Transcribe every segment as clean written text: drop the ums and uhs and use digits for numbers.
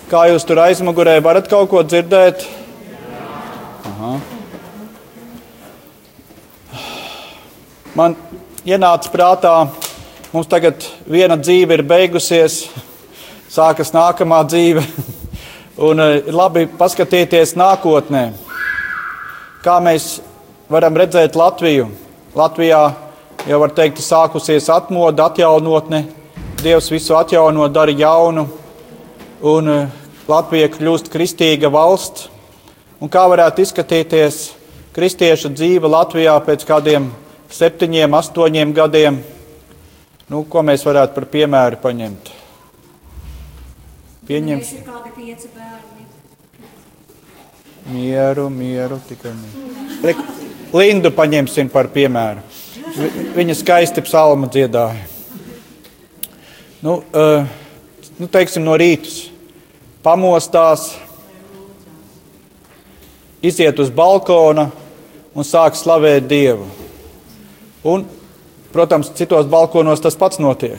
Kā jūs tur aizmugurē varat kaut ko dzirdēt? Aha. Man ienāca prātā, mums tagad viena dzīve ir beigusies, sākas nākamā dzīve, un ir labi paskatīties nākotnē. Kā mēs varam redzēt Latviju? Latvijā jau var teikt, sākusies atmoda, atjaunotne, Dievs visu atjauno, dara jaunu, un Latvija kļūst kristīga valsts. Un kā varētu izskatīties kristiešu dzīve Latvijā pēc kādiem 7, 8 gadiem? Ko mēs varētu par piemēru paņemt? Mēs ir kādi 5 bērni. Mieru, tikai mieru. Lindu paņemsim par piemēru. Viņa skaisti psalmu dziedāja. Teiksim no rītus. Pamostās, iziet uz balkona un sāk slavēt Dievu. Un, protams, citos balkonos tas pats notiek.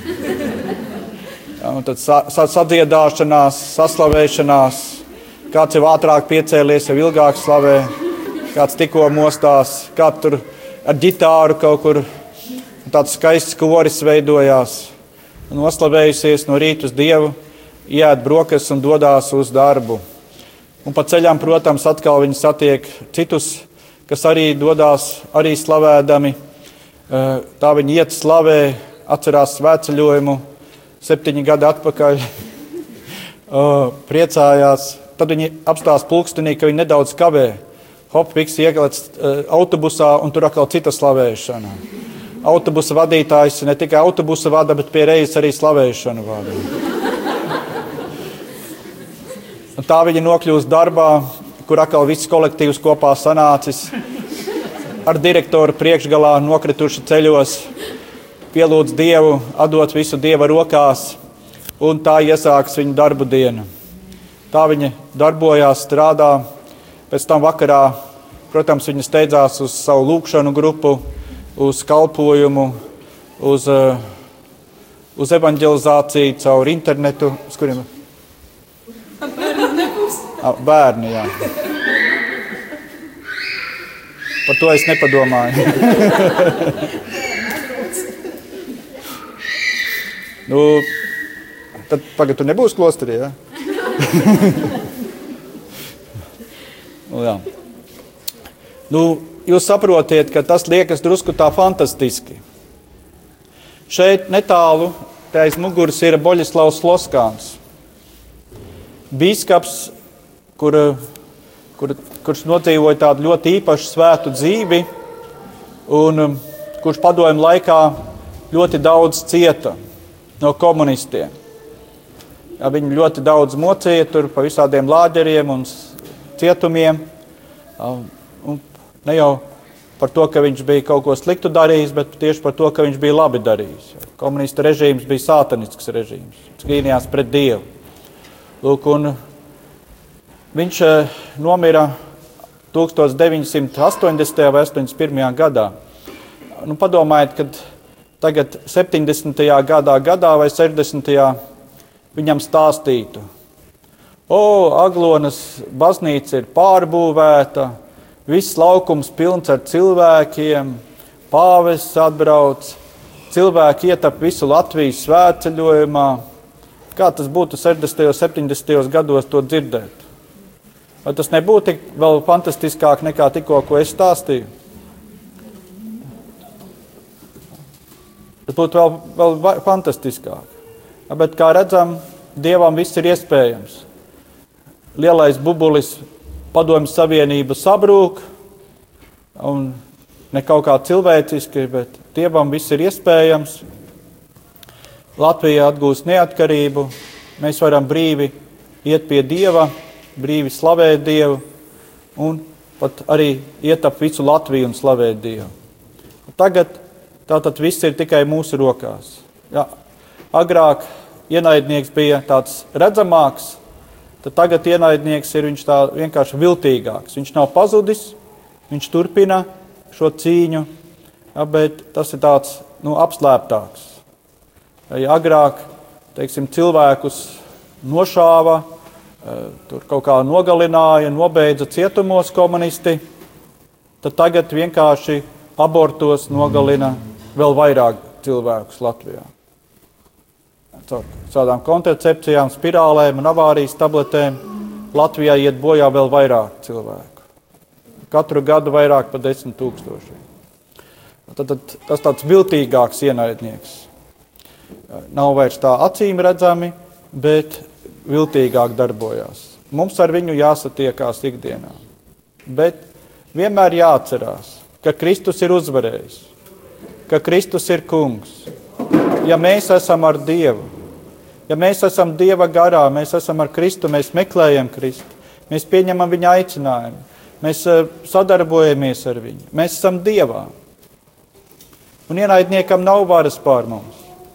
Un tad sadziedāšanās, saslavēšanās, kāds jau ātrāk piecēlies, jau ilgāk slavē, kāds tikko mostās, kāds tur ar ģitāru kaut kur, tāds skaists koris veidojās. Noslavējusies no rīta uz Dievu, iet brokastis un dodās uz darbu. Un pa ceļām, protams, atkal viņi satiek citus, kas arī dodās, arī slavēdami. Tā viņi iet slavē, atcerās svētceļojumu 7 gadi atpakaļ, priecājās. Tad viņi apstās pulkstenī, ka viņi nedaudz kavē. Hop, fiks iekļauts autobusā un tur atkal cita slavēšana. Autobusa vadītājs ne tikai autobusa vada, bet pie reizes arī slavēšanu vada. Un tā viņi nokļūst darbā, kur atkal viss kolektīvs kopā sanācis, ar direktoru priekšgalā nokrituši ceļos, pielūdz Dievu, atdot visu Dieva rokās, un tā iesāks viņu darbu diena. Tā viņi darbojās, strādā, pēc tam vakarā, protams, viņi steidzās uz savu lūkšanu grupu, uz kalpojumu, uz evanģelizāciju caur internetu, uz kuriem... Bērni, jā. Par to es nepadomāju. Tad pagad tu nebūs klosterī, jā? Jā. Jūs saprotiet, ka tas liekas drusku tā fantastiski. Šeit netālu, te aiz muguras ir Boļislavs Sloskāns. Bīskaps, kurš nodzīvoja tādu ļoti īpašu svētu dzīvi un kurš padomju laikā ļoti daudz cieta no komunistiem. Ja, viņi ļoti daudz mocīja tur pa visādiem lāģeriem un cietumiem. Un ne jau par to, ka viņš bija kaut ko sliktu darījis, bet tieši par to, ka viņš bija labi darījis. Komunista režīms bija sātanisks režīms. Viņš cīnījās pret Dievu. Lūk, un viņš nomira 1980. vai 81. gadā. Padomājiet, kad tagad 70. gadā vai 60. viņam stāstītu. Aglonas baznīca ir pārbūvēta, viss laukums pilns ar cilvēkiem, pāvests atbrauc, cilvēki ietap visu Latvijas svētceļojumā. Kā tas būtu 60. 70. gados to dzirdēt? Vai tas nebūtu vēl fantastiskāk nekā tikko, ko es stāstīju? Tas būtu vēl fantastiskāk. Bet, kā redzam, Dievam viss ir iespējams. Lielais bubulis Padomju Savienība sabrūk, un ne kaut kā cilvēciski, bet Dievam viss ir iespējams. Latvija atgūst neatkarību, mēs varam brīvi iet pie Dieva, brīvi slavēt Dievu, un pat arī ietap visu Latviju un slavēt Dievu. Tagad tātad viss ir tikai mūsu rokās. Ja, agrāk ienaidnieks bija tāds redzamāks, tad tagad ienaidnieks ir viņš tā vienkārši viltīgāks. Viņš nav pazudis, viņš turpina šo cīņu, ja, bet tas ir tāds apslēptāks. Ja agrāk, teiksim, cilvēkus nošāva, tur kaut kā nogalināja, nobeidza cietumos komunisti, tad tagad vienkārši abortos nogalina vēl vairāk cilvēkus Latvijā. Caur tādām kontracepcijām, spirālēm un avārijas tabletēm Latvijā iet bojā vēl vairāk cilvēku. Katru gadu vairāk par 10 000. Tad tas tāds viltīgāks ienaidnieks. Nav vairs tā acīm redzami, bet viltīgāk darbojās. Mums ar viņu jāsatiekās ikdienā. Bet vienmēr jāatcerās, ka Kristus ir uzvarējis, ka Kristus ir kungs. Ja mēs esam ar Dievu, ja mēs esam Dieva garā, mēs esam ar Kristu, mēs meklējam Kristu, mēs pieņemam viņa aicinājumu, mēs sadarbojamies ar viņu, mēs esam Dievā. Un ienaidniekam nav varas pār mums.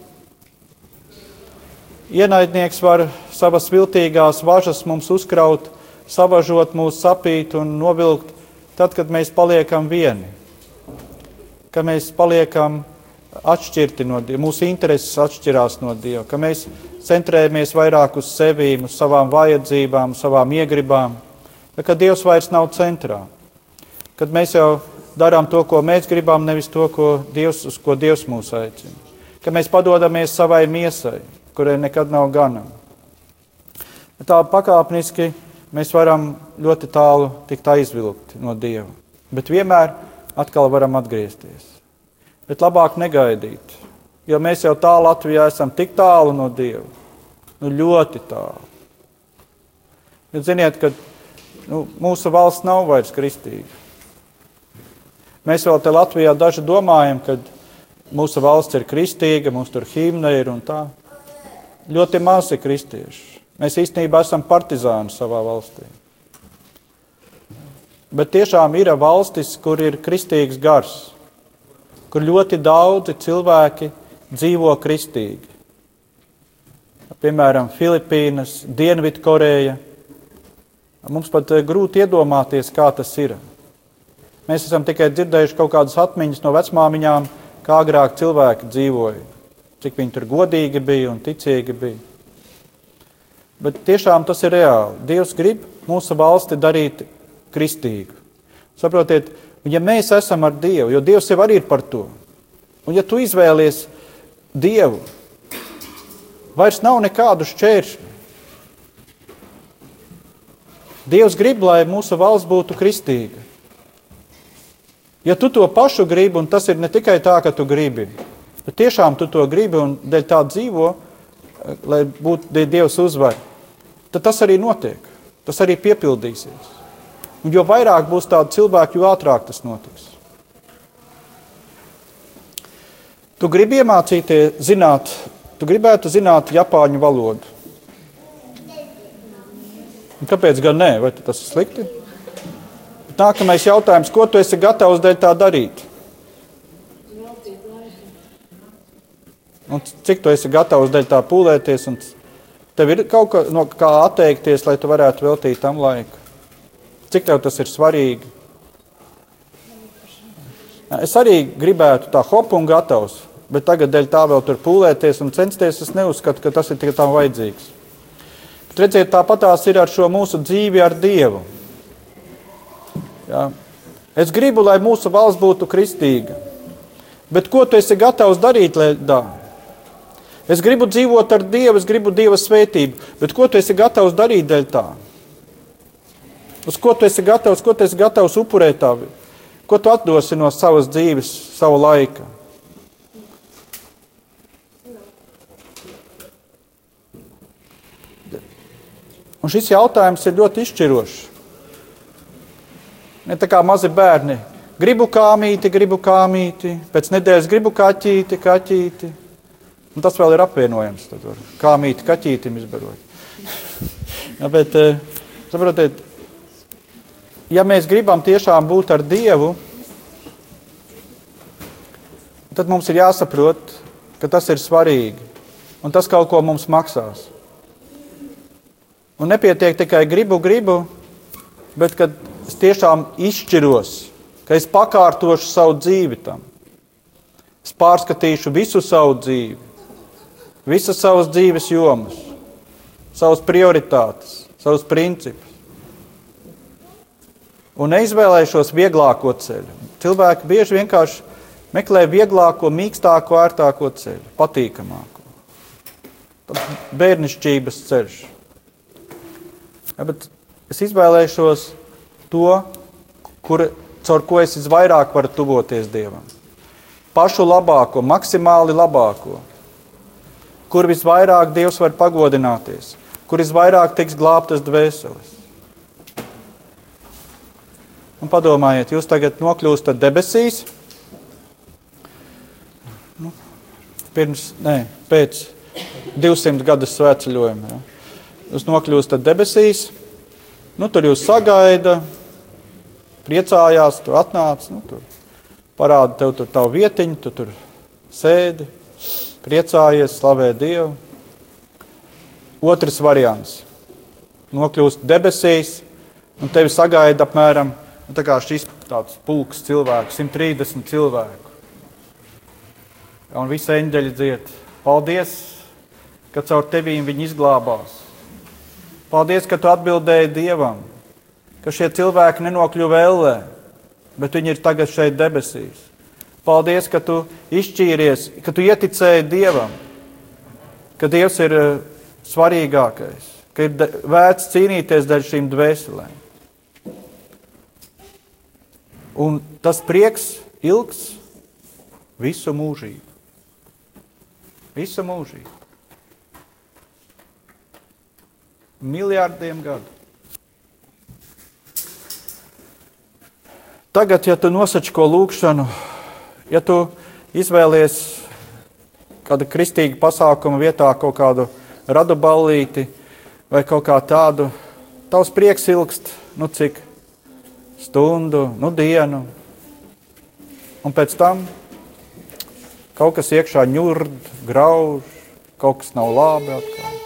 Ienaidnieks var savas viltīgās važas mums uzkraut, savažot mūs, sapīt un novilkt tad, kad mēs paliekam vieni. Ka mēs paliekam atšķirti no Dieva, mūsu intereses atšķirās no Dieva, ka mēs centrējamies vairāk uz sevīm, uz savām vajadzībām, savām iegribām, ka Dievs vairs nav centrā. Kad mēs jau darām to, ko mēs gribam, nevis to, uz ko Dievs mūs aicina. Ka mēs padodamies savai miesai, kurai nekad nav gana. Tā pakāpeniski mēs varam ļoti tālu tikt aizvilkti no Dieva, bet vienmēr atkal varam atgriezties. Bet labāk negaidīt, jo mēs jau tā Latvijā esam tik tālu no Dieva, ļoti tālu. Jūs ziniet, ka mūsu valsts nav vairs kristīga. Mēs vēl te Latvijā daži domājam, ka mūsu valsts ir kristīga, mums tur himna ir un tā. Ļoti maz ir kristieši. Mēs īstenībā esam partizāni savā valstī. Bet tiešām ir valstis, kur ir kristīgs gars, kur ļoti daudzi cilvēki dzīvo kristīgi. Piemēram, Filipīnas, Dienvidkoreja. Mums pat grūti iedomāties, kā tas ir. Mēs esam tikai dzirdējuši kaut kādas atmiņas no vecmāmiņām, kā agrāk cilvēki dzīvoja, cik viņi tur godīgi bija un ticīgi bija. Bet tiešām tas ir reāli. Dievs grib mūsu valsti darīt kristīgu. Saprotiet, ja mēs esam ar Dievu, jo Dievs jau arī ir par to, un ja tu izvēlies Dievu, vairs nav nekādu šķēršļu. Dievs grib, lai mūsu valsts būtu kristīga. Ja tu to pašu gribi, un tas ir ne tikai tā, ka tu gribi, bet tiešām tu to gribi un dēļ tā dzīvo, lai būtu Dievs uzvar, tad tas arī notiek. Tas arī piepildīsies. Un jo vairāk būs tādu cilvēku, jo ātrāk tas notiks. Tu gribi iemācīties zināt, tu gribētu zināt japāņu valodu. Un kāpēc gan nē? Vai tas ir slikti? Nākamais jautājums, ko tu esi gatavs dēļ tā darīt? Un cik tu esi gatavs dēļ tā pūlēties? Un tev ir kaut kā, no kā atteikties, lai tu varētu veltīt tam laiku? Cik tev tas ir svarīgi? Es arī gribētu tā hop un gatavs, bet tagad dēļ tā vēl tur pūlēties un censties, es neuzskatu, ka tas ir tikai tam vajadzīgs. Bet redziet, tāpatās ir ar šo mūsu dzīvi ar Dievu. Ja. Es gribu, lai mūsu valsts būtu kristīga. Bet ko tu esi gatavs darīt, lai tā? Es gribu dzīvot ar Dievu, es gribu Dieva svētību. Bet ko tu esi gatavs darīt dēļ tā? Uz ko tu esi gatavs upurēt tā? Ko tu atdosi no savas dzīves, savu laika? Un šis jautājums ir ļoti izšķirošs. Ne tā kā mazi bērni. Gribu kāmīti, pēc nedēļas gribu kaķīti. Un tas vēl ir apvienojams. Tad var kāmīti kaķītim izbarot. Ja, bet, saprotiet, ja mēs gribam tiešām būt ar Dievu, tad mums ir jāsaprot, ka tas ir svarīgi. Un tas kaut ko mums maksās. Un nepietiek tikai gribu, bet kad es tiešām izšķiros, ka es pakārtošu savu dzīvi tam. Es pārskatīšu visu savu dzīvi, visas savas dzīves jomas. savas prioritātes, savus principus. Un neizvēlēšos vieglāko ceļu. Cilvēki bieži vienkārši meklē vieglāko, mīkstāko, ērtāko ceļu, patīkamāko. Tāds bērnišķības ceļš. Ja, bet es izvēlēšos to, caur ko es visvairāk varu tuvoties Dievam. Pašu labāko, maksimāli labāko. Kur visvairāk Dievs var pagodināties. Kur visvairāk tiks glābtas dvēseles. Un padomājiet, jūs tagad nokļūstat debesīs. Pēc 200 gadu svētceļojuma. Ja. Jūs nokļūstat debesīs. Tur jūs sagaida. Priecājās, tu atnāc, tur parāda tev tur tavu vietiņu, tu tur sēdi, priecājies, slavē Dievu. Otrs variants. Nokļūst debesīs, un tevi sagaida apmēram, tā kā šis tāds pulks cilvēku, 130 cilvēku. Un visi eņģeļi dzied, paldies, ka caur tevīm viņi izglābās. Paldies, ka tu atbildēji Dievam. Ka šie cilvēki nenokļuva ellē, bet viņi ir tagad šeit debesīs. Paldies, ka tu izšķīries, ka tu ieticēji Dievam, ka Dievs ir svarīgākais, ka ir vērts cīnīties dēļ šīm dvēselēm. Un tas prieks ilgs visu mūžību. Visu mūžību. Miljārdiem gadu. Tagad, ja tu nosači ko lūgšanu, ja tu izvēlies kāda kristīga pasākuma vietā kaut kādu radu ballīti vai kaut kā tādu, tavs prieks ilgst, cik stundu, dienu. Un pēc tam kaut kas iekšā ņurd, grauž, kaut kas nav labi atkal.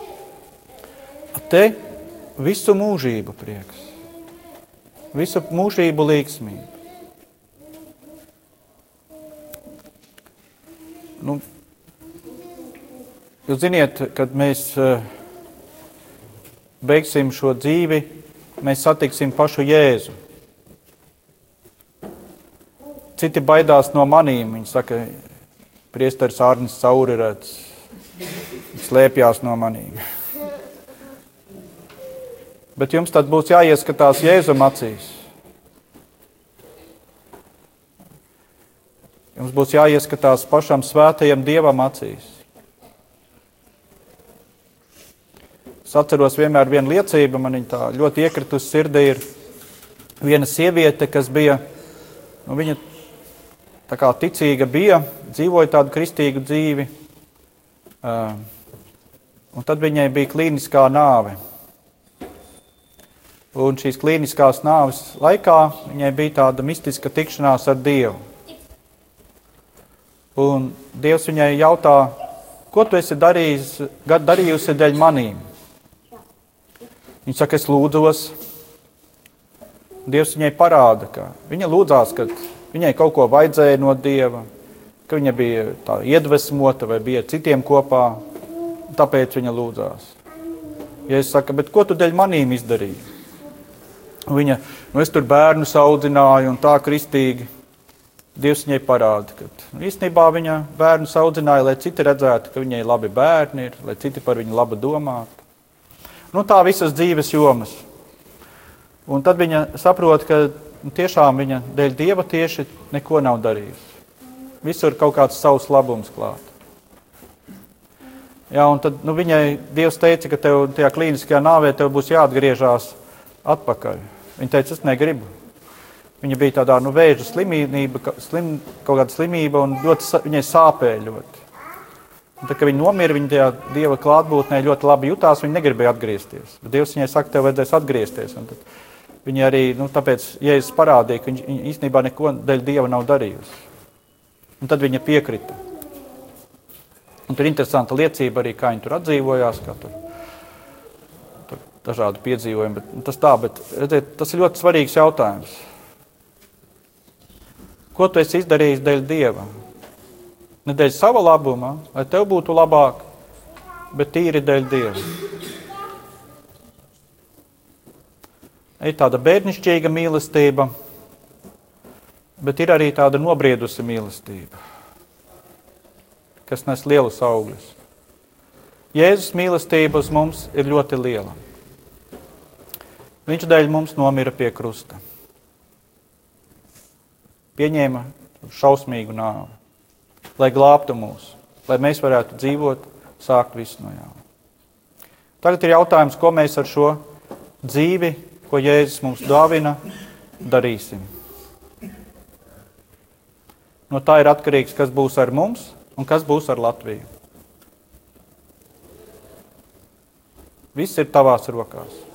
Te visu mūžību prieks. Visu mūžību līgsmību. Jūs ziniet, kad mēs beigsim šo dzīvi, mēs satiksim pašu Jēzu. Citi baidās no manīm. Viņi saka, priesteris Ārnis Saurirēts slēpjās no manīm. Bet jums tad būs jāieskatās Jēzum acīs. Jums būs jāieskatās pašam svētajam Dievam acīs. Es atceros vienmēr vienu liecību, man viņa tā ļoti iekritusi sirdī, ir viena sieviete, kas bija, viņa tā kā ticīga bija, dzīvoja tādu kristīgu dzīvi, un tad viņai bija klīniskā nāve. Un šīs klīniskās nāves laikā viņai bija tāda mistiska tikšanās ar Dievu. Un Dievs viņai jautā, ko tu esi darījusi dēļ manīm? Viņa saka, es lūdzos. Dievs viņai parāda, ka viņa lūdzās, ka viņai kaut ko vajadzēja no Dieva, ka viņa bija tā iedvesmota vai bija citiem kopā, tāpēc viņa lūdzās. Ja es saku, bet ko tu dēļ manīm izdarīji? Viņa, es tur bērnus audzināju un tā kristīgi. Dievs viņai parāda, ka īstenībā viņa bērnus audzināja, lai citi redzētu, ka viņai labi bērni ir, lai citi par viņu labu domātu. Tā visas dzīves jomas. Un tad viņa saprot, ka tiešām viņa dēļ Dieva tieši neko nav darījusi. Visur kaut kāds savs labums klāt. Jā, un tad viņai Dievs teica, ka tev tajā klīniskajā nāvē tev būs jāatgriežās atpakaļ. Viņa teica, es negribu. Viņa bija tādā vēža slimība, kaut kāda slimība, un viņai sāpēja ļoti. Un tad, kad viņa nomira, viņa tajā Dieva klātbūtnē ļoti labi jutās, viņa negribēja atgriezties. Bet Dievs viņai saka, tev vajadzēs atgriezties. Un tad viņa arī, tāpēc Jēzus parādīja, ka viņa īstenībā neko dēļ Dieva nav darījusi. Un tad viņa piekrita. Un tur ir interesanta liecība arī, kā viņa tur atdzīvojās, kā tur dažādi piedzīvojumi. Bet redziet, tas ir ļoti svarīgs jautājums. Ko tu esi izdarījis dēļ Dieva? Ne dēļ sava labuma, lai tev būtu labāk, bet tīri dēļ Dieva. Ir tāda bērnišķīga mīlestība, bet ir arī tāda nobriedusi mīlestība, kas nes lielus augļus. Jēzus mīlestība uz mums ir ļoti liela. Viņš dēļ mums nomira pie krusta. Pieņēma šausmīgu nāvi, lai glābtu mūs, lai mēs varētu dzīvot, sākt visu no jauna. Tagad ir jautājums, ko mēs ar šo dzīvi, ko Jēzus mums dāvina, darīsim. No tā ir atkarīgs, kas būs ar mums un kas būs ar Latviju. Viss ir tavās rokās.